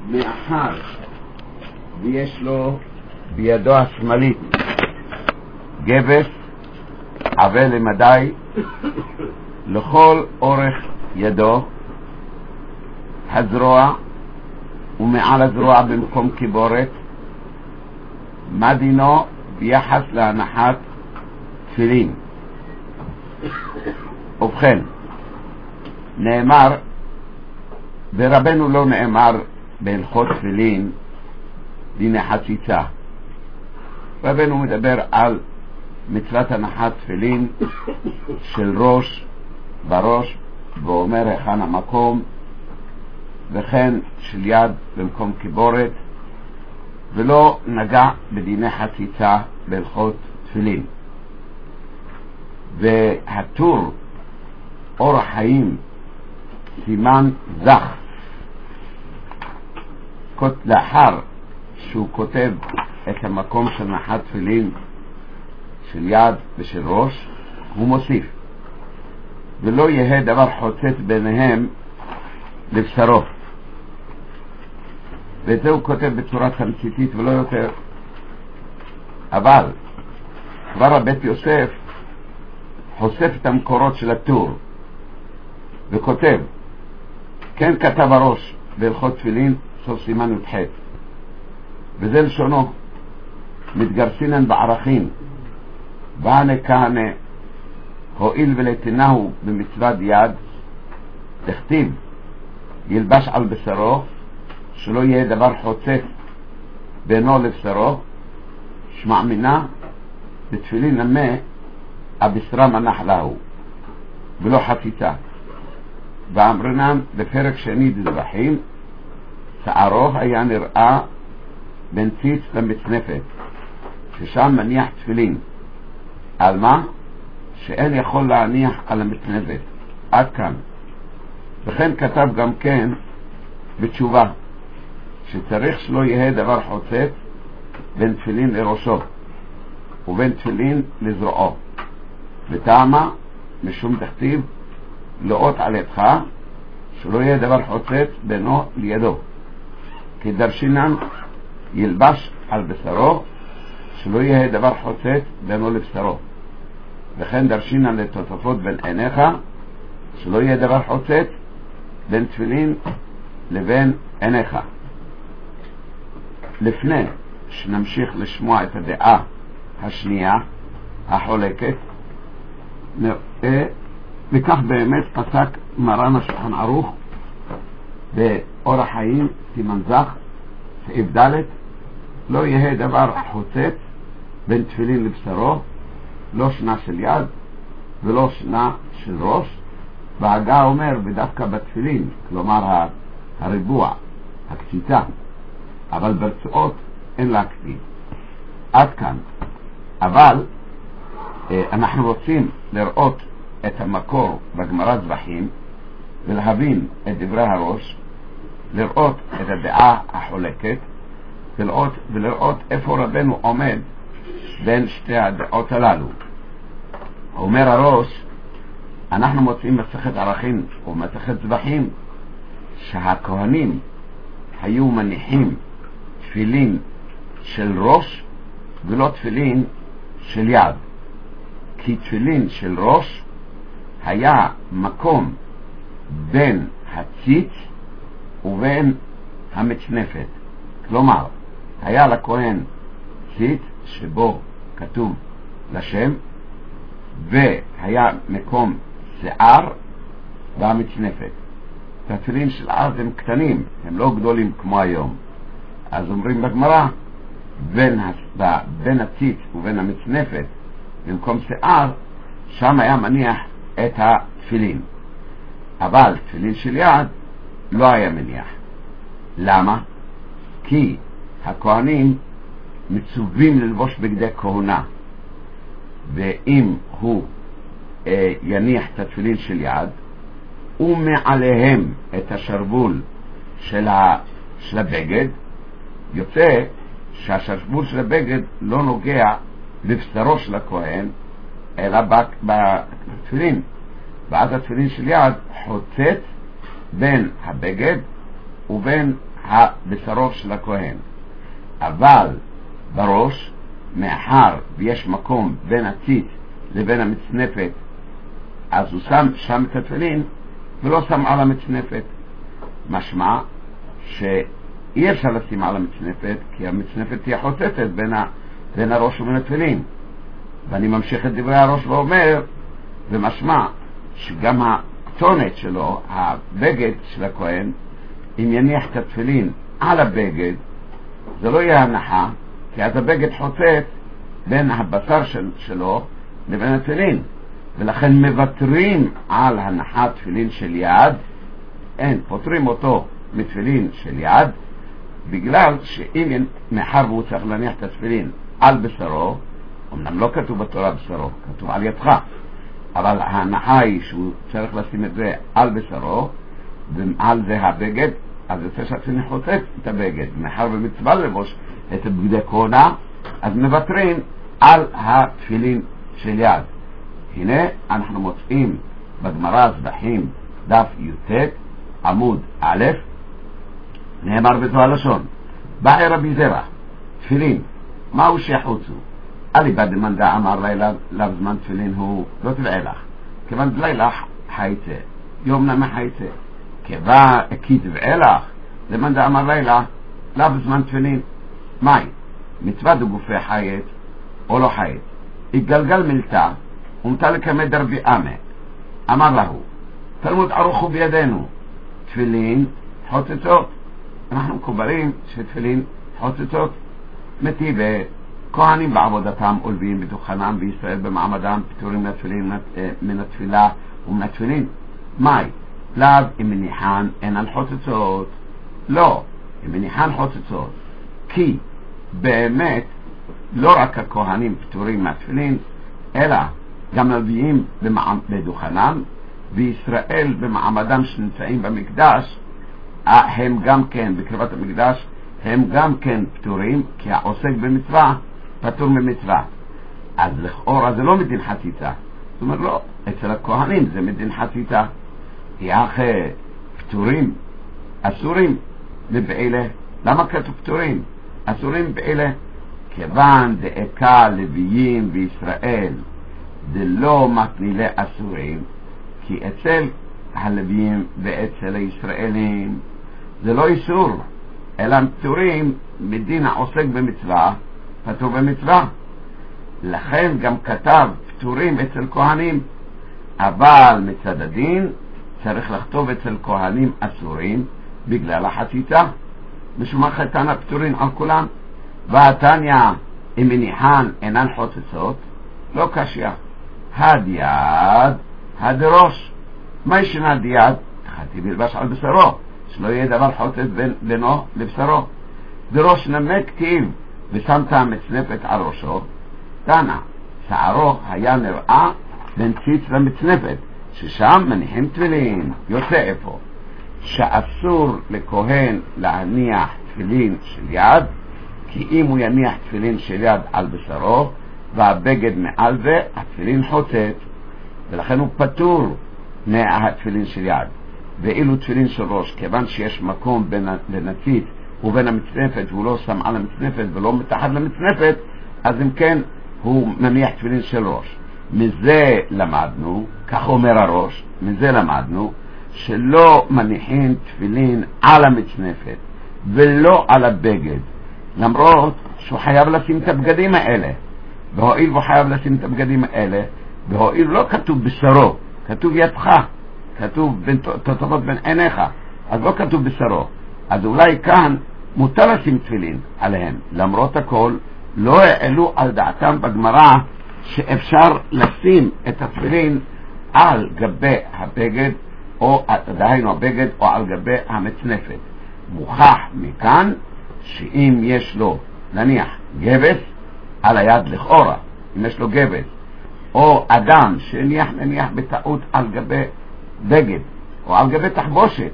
מאחר ויש לו בידו השמאלית גבס עבה למדי לכל אורך ידו, הזרוע ומעל הזרוע במקום קיבורת, מה דינו ביחס להנחת תפילין? ובכן, נאמר, ברבנו לא נאמר בהלכות תפילין דיני חציצה. רבנו מדבר על מצוות הנחת תפילין של ראש בראש, ואומר היכן המקום, וכן של יד במקום קיבורת, ולא נגע בדיני חציצה בהלכות תפילין. והטור אורח חיים סימן זך, לאחר שהוא כותב את המקום של נחת תפילין של יד ושל ראש, הוא מוסיף ולא יהיה דבר חוצץ ביניהם לבשרו, ואת זה הוא כותב בצורה תמציתית ולא יותר. אבל כבר הבית יוסף חושף את המקורות של הטור וכותב, כן כתב הראש בהלכות תפילין סוף סימן י"ח, וזה לשונו, מתגרסינן בערכים וענה כהנה הועיל ולתנהו במצוות יד, תכתיב ילבש על בשרו, שלא יהיה דבר חוצץ בינו לבשרו, שמע מינה בתפילין נמה הבשרה מנח להו ולא חציצה. ואמרנן בפרק שני דזבחים, שערו היה נראה בין ציץ למצנפת, ששם מניח תפילין, על מה? שאין יכול להניח על המצנפת. עד כאן. וכן כתב גם כן בתשובה שצריך שלא יהיה דבר חוצץ בין תפילין לראשו ובין תפילין לזרועו, וטעמה משום תכתיב לאות על ידך, שלא יהיה דבר חוצץ בינו לידו, כדרשינן ילבש על בשרו, שלא יהיה דבר חוצץ בינו לבשרו. וכן דרשינן לתוספות בין עיניך, שלא יהיה דבר חוצץ בין תפילין לבין עיניך. לפני שנמשיך לשמוע את הדעה השנייה החולקת, נראה, וכך באמת פסק מרן השולחן ערוך באורח חיים סימן זך סעיף ד', לא יהיה דבר חוצץ בין תפילין לבשרו, לא שנה של יד ולא שנה של ראש. והגה אומר ודווקא בתפילין, כלומר הריבוע, הקציצה, אבל ברצועות אין להקציב. עד כאן. אבל אנחנו רוצים לראות את המקור בגמרא זבחים ולהבין את דברי הראש, לראות את הדעה החולקת ולראות איפה רבנו עומד בין שתי הדעות הללו. אומר הראש, אנחנו מוצאים מסכת ערכים ומסכת זבחים שהכהנים היו מניחים תפילין של ראש ולא תפילין של יד, כי תפילין של ראש היה מקום בין הציץ ובין המצנפת, כלומר היה לכהן ציץ שבו כתוב לשם, והיה מקום שיער והמצנפת. התפילין של אז הם קטנים, הם לא גדולים כמו היום. אז אומרים בגמרא, בין הציץ ובין המצנפת במקום שיער, שם היה מניח את התפילין. אבל תפילין של יד לא היה מניח. למה? כי הכהנים מצווים ללבוש בגדי כהונה, ואם הוא יניח את התפילין של יד ומעליהם את השרבול של הבגד, יוצא שהשרבול של הבגד לא נוגע בבשרו של הכהן אלא בתפילין, ואז התפילין של יד חוצץ בין הבגד ובין בשרו של הכהן. אבל בראש, מאחר ויש מקום בין הציץ לבין המצנפת, אז הוא שם שם את התפילין ולא שם על המצנפת. משמע שאי אפשר לשים על המצנפת, כי המצנפת תהיה חוצצת בין הראש ובין התפילין. ואני ממשיך את דברי הראש ואומר, ומשמע שגם הכתונת שלו, הבגד של הכהן, אם יניח את התפילין על הבגד, זה לא יהיה הנחה, כי אז הבגד חוצץ בין הבשר שלו לבין התפילין, ולכן מבטרים על הנחת תפילין של יד, פותרים אותו מתפילין של יד, בגלל שאם מאחר והוא צריך להניח את התפילין על בשרו, אמנם לא כתוב בתורה בשרו, כתוב על ידך, אבל ההנחה היא שהוא צריך לשים את זה על בשרו, ועל זה הבגד, אז יוצא שהתפילין חוצץ את הבגד. מאחר ומצווה לבוש את בגדי כהונה, אז מבטרים על התפילין של יד. הנה אנחנו מוצאים בגמרא זבחים דף י"ט עמוד א', נאמר בזו הלשון, באי רבי זרע, תפילין, מהו שיחוצו? אליבא דמאן דאמר לילה לאו זמן תפילין הוא לא תבעה לך, כיוון לילה חייצה, יום נמה חייצה, כי תבעה לך, למאן דאמר לילה לאו זמן תפילין, מהי? מצווה דגופי חייץ או לא חייץ, יגלגל מלתה ומתה לקמד רבי אמה, אמר להו, תלמוד ערוכו בידינו, תפילין חוצצות. אנחנו מקובלים שתפילין חוצצות. מטיבה, כהנים בעבודתם ולוויים בדוכנם בישראל במעמדם פטורים מן התפילה ומן התפילין. מאי? לאו אם מניחן אין על חוצצות. לא, אם מניחן חוצצות. כי באמת לא רק הכהנים פטורים מהתפילין, אלא גם לוויים בדוכנם, וישראל במעמדם שנמצאים במקדש, הם גם כן, בקרבת המקדש, הם גם כן פטורים, כי העוסק במצווה פטור ממצווה. אז לכאורה זה לא מדין חציצה. זאת אומרת לא, אצל הכהנים זה מדין חציצה. יח פטורים, אסורים לבעילה. למה כתוב פטורים? אסורים בעילה. כיוון דאקה לוויים וישראל דלא מתנילי אסורים, כי אצל הלוויים ואצל הישראלים זה לא איסור, אלא פטורים מדין העוסק במצווה, פטור במצווה. לכן גם כתב פטורים אצל כהנים, אבל מצד הדין צריך לכתוב אצל כהנים אסורים בגלל החציצה, משום חתן פטורים על כולם. והתניא אם מניחן אינן חוצצות, לא קשיא. הד יד, הד ראש. מה ישנה דיד? חטיב ילבש על בשרו, שלא יהיה דבר חוצץ בינו לבשרו. דראש נמק כתיב, ושמת המצנפת על ראשו. תנא, שערו היה נראה בין ציץ למצנפת, ששם מניחים תפילין. יוצא איפה? שאסור לכהן להניח תפילין של יד, כי אם הוא יניח תפילין של יד על בשרו, והבגד מעל זה, התפילין חוצץ, ולכן הוא פטור מהתפילין של יד. ואילו תפילין של ראש, כיוון שיש מקום בין הציץ ובין המצנפת, והוא לא שם על המצנפת ולא מתחת למצנפת, אז אם כן הוא מניח תפילין של ראש. מזה למדנו, כך אומר הראש, מזה למדנו שלא מניחים תפילין על המצנפת ולא על הבגד, למרות שהוא חייב לשים את הבגדים האלה. והואיל הוא חייב לשים את הבגדים האלה, והואיל לא כתוב בשרו, כתוב ידך, כתוב תותבות בין עיניך, אז לא כתוב בשרו. אז אולי כאן מותר לשים תפילין עליהם. למרות הכל לא העלו על דעתם בגמרא שאפשר לשים את התפילין על גבי הבגד, או דהיינו הבגד, או על גבי המצנפת. מוכח מכאן שאם יש לו נניח גבס על היד לכאורה, אם יש לו גבס, או אדם שנניח בטעות על גבי בגד, או על גבי תחבושת,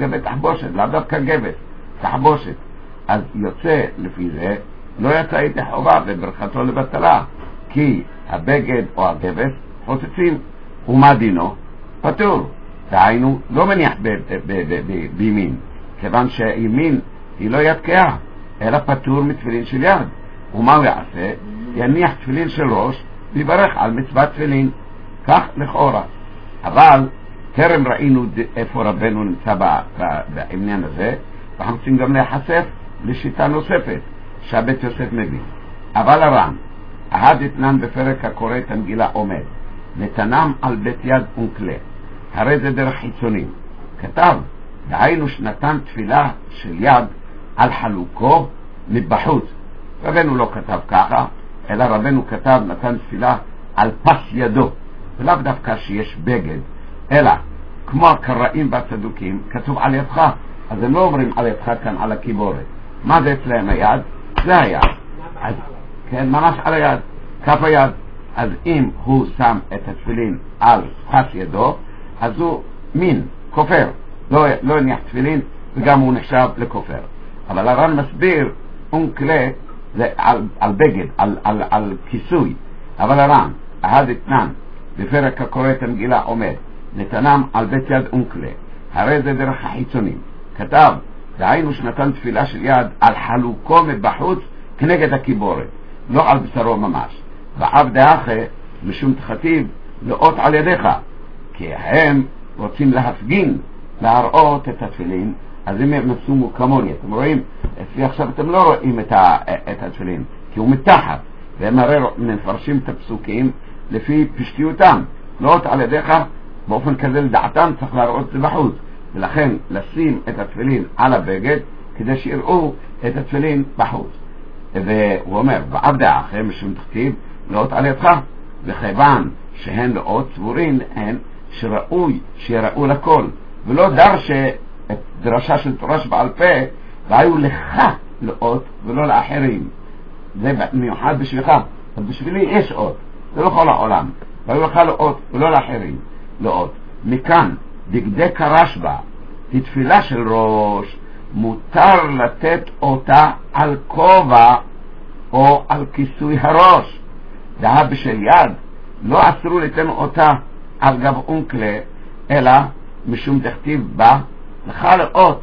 לאו דווקא גבס, תחבושת, אז יוצא לפי זה לא יצא ידי חובה וברכתו לבטלה, כי הבגד או הגבס חוצצים. ומה דינו? פטור. דהיינו לא מניח בימין, כיוון שימין היא לא יתקעה, אלא פטור מתפילין של יד. ומה הוא יעשה? יניח תפילין של ראש ויברך על מצוות תפילין, כך לכאורה. אבל טרם ראינו איפה רבנו נמצא בעניין הזה, ואנחנו צריכים גם להיחשף לשיטה נוספת שהבית יוסף מביא. אבל הר"ן, ההדתנן בפרק הקורא את המגילה עומד, נתנם על בית יד ונקלה, הרי זה דרך חיצונים. כתב, דהיינו שנתן תפילה של יד על חלוקו מבחוץ. רבנו לא כתב ככה, אלא רבנו כתב נתן תפילה על פס ידו, ולאו דווקא שיש בגד, אלא כמו הקראים והצדוקים, כתוב על ידך. אז הם לא אומרים על ידך כאן על הקיבורת. מה זה אצלהם היד? זה היד. אז, כן, ממש על היד, כף היד. אז אם הוא שם את התפילין על פס ידו, אז הוא מין כופר, לא הניח תפילין, וגם הוא נחשב לכופר. אבל הר"ן מסביר אונקלה זה על בגד, על כיסוי. אבל הר"ן, ההדתנן בפרק הקורא את המגילה עומד, נתנם על בית יד אונקלה, הרי זה דרך החיצונים. כתב, דהיינו שנתן תפילה של יד על חלוקו מבחוץ כנגד הקיבורת, לא על בשרו ממש. ועבד האחי משום תכתיב לאות על ידיך, כי הם רוצים להפגין, להראות את התפילין. אז אם הם נשומו כמוני, אתם רואים, אצלי עכשיו אתם לא רואים את התפילין, כי הוא מתחת, והם הרי מפרשים את הפסוקים לפי פשטיותם. לאות על ידיך באופן כזה לדעתם צריך להראות זה בחוץ, ולכן לשים את התפילין על הבגד כדי שיראו את התפילין בחוץ. והוא אומר, ועבד האחי משום תכתיב לאות על ידך, וכיוון שהן לאות סבורין הן שראוי שיראו לכל, ולא דרש את דרשה של תורה שבעל פה והיו לך לאות ולא לאחרים. זה מיוחד בשבילך, אז בשבילי יש אות, זה לא כל העולם, והיו לך לאות ולא לאחרים לאות. מכאן דקדק הרשב"א, תתפילה של ראש מותר לתת אותה על כובע או על כיסוי הראש. דהה בשל יד לא אסרו לתת אותה על גב אונקלה, אלא משום דכתיב בה לך לאות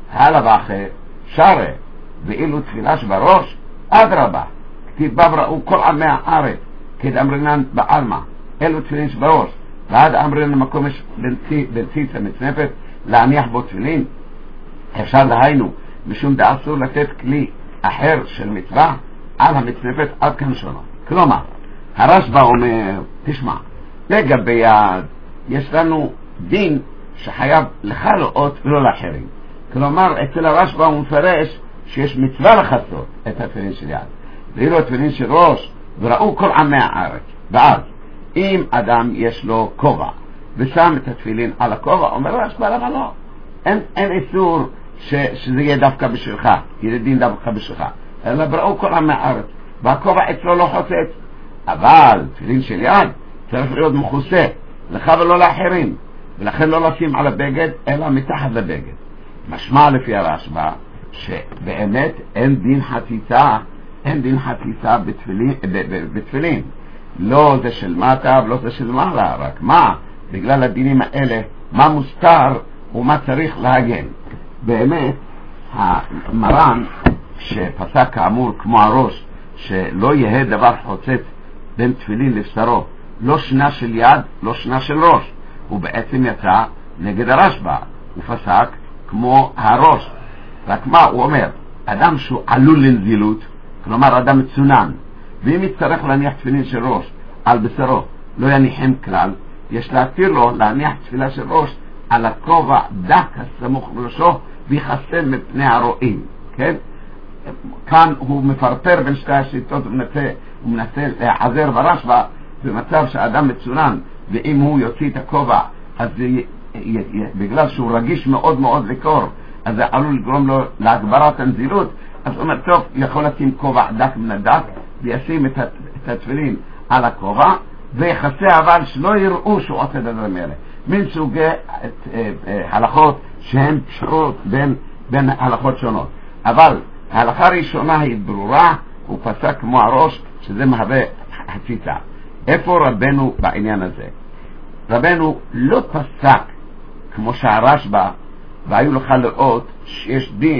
הלבחה שרה, ואילו תפילה שבראש אדרבה, כתיב בה ראו כל עמי הארץ כדאמרינן בעלמא, אלו תפילין שבראש, ועד אמרינן מקום יש בנציץ המצנפת להניח בו תפילין. אפשר להיינו משום דאסור לתת כלי אחר של מצווה על המצנפת עד כאן שונו. כלומר, הרשב"א אומר, תשמע, לגבי יד יש לנו דין שחייב לך לאות ולא לאחרים. כלומר, אצל הרשב"א הוא מפרש שיש מצווה לחסות את התפילין של יד, ואילו התפילין של ראש וראו כל עמי הארץ. ואז אם אדם יש לו כובע ושם את התפילין על הכובע, אומר הרשב"א למה לא? אין איסור שזה יהיה דווקא בשבילך, יהיה דין דווקא בשבילך, אלא בראו כל עמי הארץ, והכובע אצלו לא חוצץ. אבל תפילין של יד צריך להיות מכוסה לך ולא לאחרים, ולכן לא לשים על הבגד אלא מתחת לבגד. משמע לפי הרשב"א שבאמת אין דין חציצה בתפילין, לא זה של מטה ולא זה של מעלה, רק מה בגלל הדינים האלה מה מוסתר ומה צריך להגן. באמת המרן שפסק כאמור כמו הראש שלא יהיה דבר חוצץ בין תפילין לבשרו, לא שנה של יד לא שנה של ראש, הוא בעצם יצא נגד הרשב"א, הוא פסק כמו הראש. רק מה הוא אומר? אדם שהוא עלול לנזילות, כלומר אדם מצונן, ואם יצטרך להניח תפילין של ראש על בשרו לא יניחם כלל, יש להתיר לו להניח תפילה של ראש על הכובע דק הסמוך לראשו ויחסן מפני הרואים. כן? כאן הוא מפרפר בין שתי השיטות, הוא מנסה להיעזר ברשב"א במצב שאדם מצונן, ואם הוא יוציא את הכובע אז בגלל שהוא רגיש מאוד מאוד לקור, אז זה עלול לגרום לו להגברת הנזילות. אז הוא אומר, טוב, יכול לשים כובע דק מן הדק וישים את התפילין על הכובע ויחסה, אבל שלא יראו שהוא עושה את הדברים האלה. מן סוגי הלכות שהן קשורות בין הלכות שונות, אבל ההלכה הראשונה היא ברורה, הוא פסק כמו הראש שזה מהווה חציצה. איפה רבנו בעניין הזה? רבנו לא פסק כמו שהרשב"א והיו לך לראות שיש דין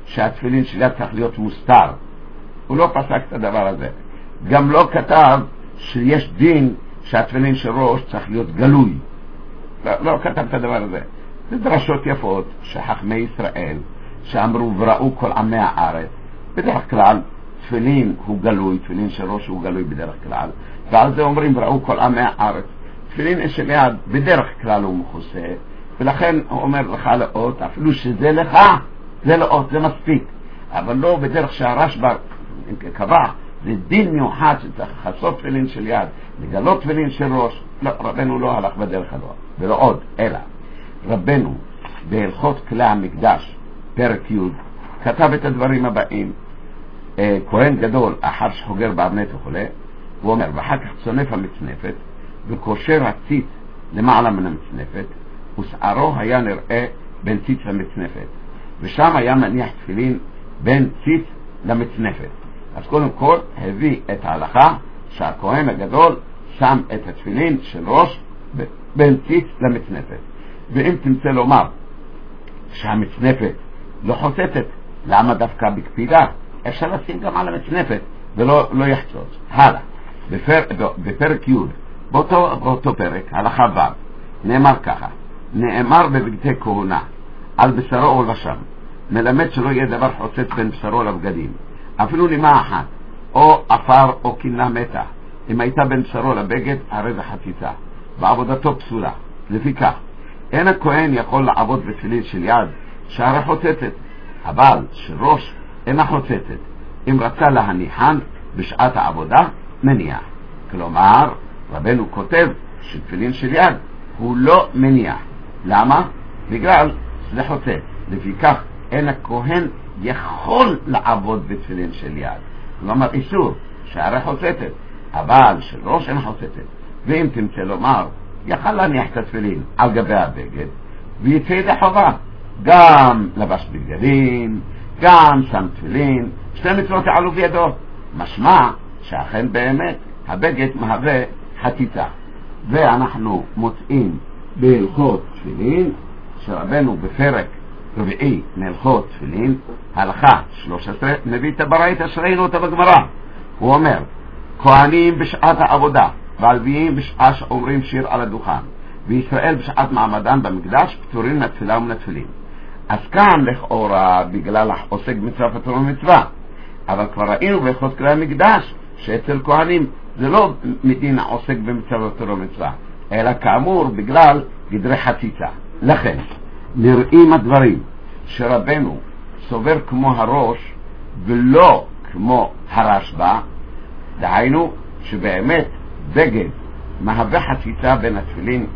שהתפילין של יד צריך להיות מוסתר. הוא לא פסק את הדבר הזה. גם לא כתב שיש דין שהתפילין של ראש צריך להיות גלוי. לא כתב את הדבר הזה. זה דרשות יפות שחכמי ישראל שאמרו וראו כל עמי הארץ. בדרך כלל תפילין הוא גלוי, תפילין של ראש הוא גלוי בדרך כלל, ועל זה אומרים וראו כל עמי הארץ. תפילין של יד בדרך כלל הוא מכוסה, ולכן הוא אומר לך לאות, אפילו שזה לך, זה לאות, זה מספיק, אבל לא בדרך שהרשב"א קבע, זה דין מיוחד שצריך לחסות תפילין של יד, לגלות תפילין של ראש. לא, רבנו לא הלך בדרך הזו, ולא עוד, אלא רבנו בהלכות כלי המקדש פרק י' כתב את הדברים הבאים. כהן גדול אחר שחוגר באבנת וכולי, הוא אומר, ואחר כך צונף המצנפת וקושר הציץ למעלה מן המצנפת, ושערו היה נראה בין ציץ למצנפת, ושם היה מניח תפילין בין ציץ למצנפת. אז קודם כל הביא את ההלכה שהכהן הגדול שם את התפילין של ראש בין ציץ למצנפת. ואם תמצא לומר שהמצנפת לא חוצצת, למה דווקא בקפידה? אפשר לשים גם על המצנפת ולא יחצוץ. הלאה, בפרק י' באותו פרק, הלכה ו', נאמר ככה, נאמר בבגדי כהונה על בשרו ולבשם, מלמד שלא יהיה דבר חוצץ בין בשרו לבגדים, אפילו נימה אחת, או עפר או קינה מתה. אם הייתה בין בשרו לבגד, הרי זה חציצה, ועבודתו פסולה. לפי כך, אין הכהן יכול לעבוד בתפילין של יד שהרי חוצצת, אבל של ראש אינה חוצצת. אם רצה להניחן בשעת העבודה, מניח. כלומר, רבנו כותב שתפילין של יד הוא לא מניח. למה? בגלל שזה חוצץ. לפי כך, אין הכהן יכול לעבוד בתפילין של יד. כלומר, איסור שהרי חוצצת, אבל של ראש אין חוצצת. ואם תמצא לומר, יכל להניח את התפילין על גבי הבגד, ויצא ידי חובה. גם לבש בגדים, גם שם תפילין, שתי מצוות יעלו בידו. משמע שאכן באמת הבגד מהווה חציצה. ואנחנו מוצאים בהלכות תפילין, שרבנו בפרק רביעי מהלכות תפילין, הלכה 13, מביא את הברייתא שראינו אותה בגמרא. הוא אומר, כהנים בשעת העבודה והלוויים בשעה שאומרים שיר על הדוכן, וישראל בשעת מעמדן במקדש פטורים מהתפילה ומהתפילין. אז כאן לכאורה בגלל עוסק במצווה פטור ממצווה, אבל כבר ראינו בהלכות כלי המקדש שאצל כהנים זה לא מדין עוסק במצווה פטור ממצווה, אלא כאמור בגלל גדרי חציצה. לכן נראים הדברים שרבנו סובר כמו הראש ולא כמו הרשב"א, דהיינו שבאמת בגד מהווה חציצה בין התפילין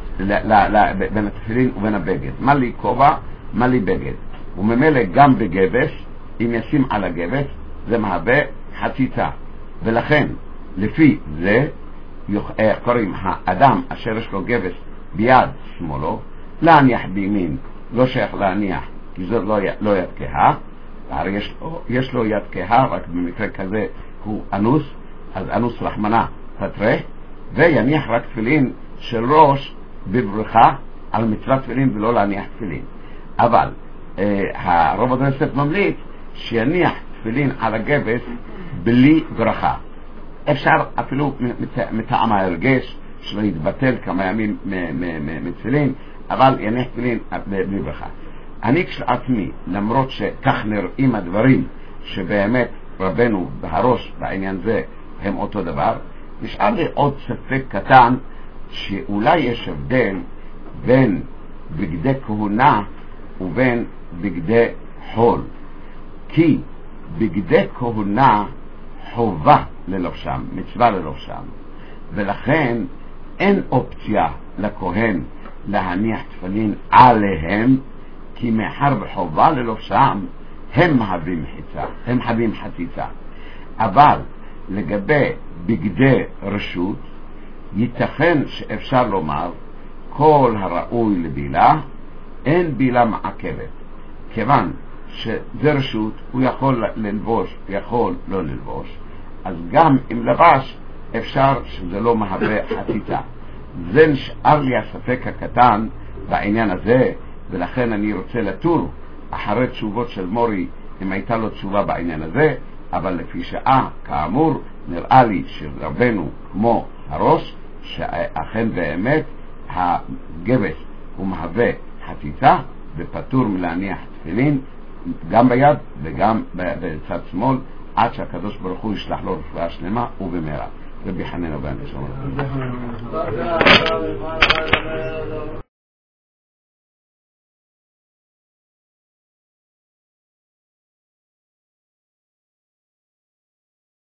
בין התפילין ובין הבגד. מה לי כובע, מה לי בגד, וממילא גם בגבס, אם ישים על הגבס זה מהווה חציצה. ולכן לפי זה קוראים האדם אשר יש לו גבס ביד שמאלו להניח בימין, לא שייך להניח כי זאת לא יד כהה, הרי יש לו יד כהה, רק במקרה כזה הוא אנוס, אז אנוס רחמנה פטרה, ויניח רק תפילין של ראש בברכה על מצוות תפילין ולא להניח תפילין. אבל הרב הדרסת ממליץ שיניח תפילין על הגבס בלי ברכה. אפשר אפילו מטעם ההרגש שלא יתבטל כמה ימים מתפילין, אבל יניח תפילין בלי ברכה. אני כשלעצמי, למרות שכך נראים הדברים שבאמת רבנו בהראש בעניין זה הם אותו דבר, נשאר לי עוד ספק קטן שאולי יש הבדל בין בגדי כהונה ובין בגדי חול. כי בגדי כהונה חובה ללובשם, מצווה ללובשם, ולכן אין אופציה לכהן להניח תפילין עליהם, כי מאחר בחובה ללובשם הם מהווים חציצה. אבל לגבי בגדי רשות ייתכן שאפשר לומר כל הראוי לבילה אין בילה מעכבת, כיוון שזה רשות הוא יכול ללבוש, יכול לא ללבוש, אז גם אם לבש אפשר שזה לא מהווה חציצה. זה נשאר לי הספק הקטן בעניין הזה, ולכן אני רוצה לטור אחרי תשובות של מורי אם הייתה לו תשובה בעניין הזה, אבל לפי שעה, כאמור, נראה לי שרבנו כמו הראש, שאכן באמת הגבס הוא מהווה חציצה ופטור מלהניח תפילין גם ביד וגם בצד שמאל, עד שהקדוש ברוך הוא ישלח לו רפואה שלמה ובמהרה. רבי חנינא בן עזרא.